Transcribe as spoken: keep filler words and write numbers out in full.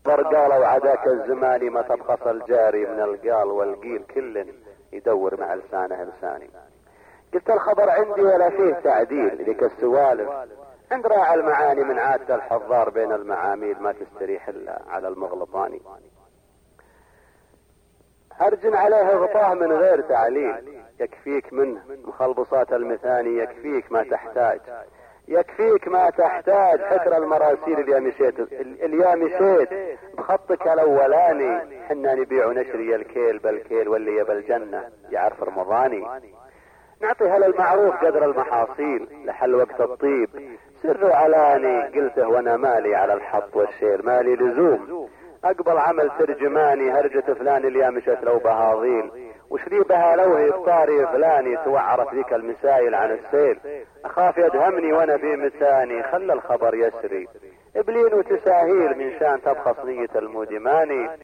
قالوا عداك الزمان ما تبخص الجاري من القال والقيل كل يدور مع لسانه لساني. قلت الخبر عندي ولا فيه تعديل لك السوالف عند راعي المعاني من عادة الحضار بين المعاميل ما تستريح الا على المغلطاني. هرجن عليه غطاه من غير تعليل يكفيك منه مخلبصات المثاني يكفيك ما تحتاج يكفيك ما تحتاج حكر المراسيل اللي مشيت اللي مشيت بخطك الاولاني حنا نبيع ونشري الكيل بالكيل واللي بالجنة يعرف رمضاني. نعطيها للمعروف قدر المحاصيل لحل وقت الطيب سر علاني قلته وانا مالي على الحط والشيل مالي لزوم اقبل عمل ترجماني هرجة فلان اللي مشت لو بهاضيل وشري بها لو هي بطاري فلاني توعرت ذيك المسايل عن السيل اخاف يدهمني وانا بمساني خلى الخبر يسري ابلين وتساهيل من شان تبخص نية المودماني